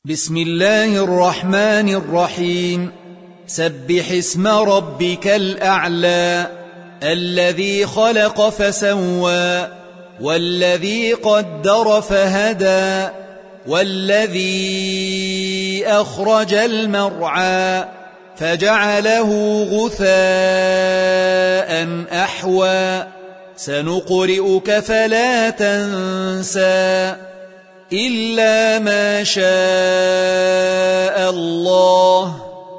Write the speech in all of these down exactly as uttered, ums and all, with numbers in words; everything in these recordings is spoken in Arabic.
بسم الله الرحمن الرحيم. سبح اسم ربك الأعلى الذي خلق فسوى والذي قدر فهدى والذي أخرج المرعى فجعله غثاء أحوى سنقرئك فلا تنسى إلا ما شاء الله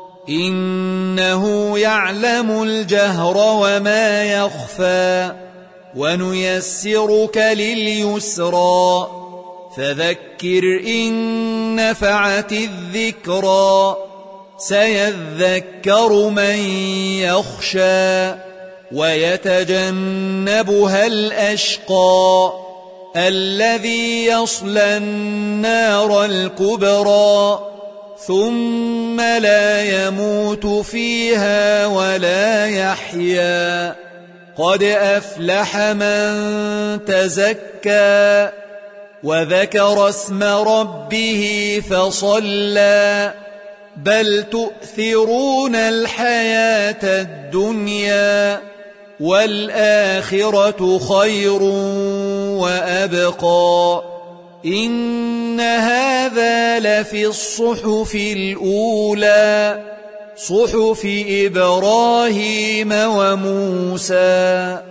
إنه يعلم الجهر وما يخفى ونيسرك لليسرى فذكر إن نفعت الذكرى سيذكر من يخشى ويتجنبها الأشقى الذي يصلى النار الكبرى ثم لا يموت فيها ولا يحيا قد أفلح من تزكى وذكر اسم ربه فصلى بل تؤثرون الحياة الدنيا والآخرة خير وأبقى إن هذا لفي الصحف الأولى صحف إبراهيم وموسى.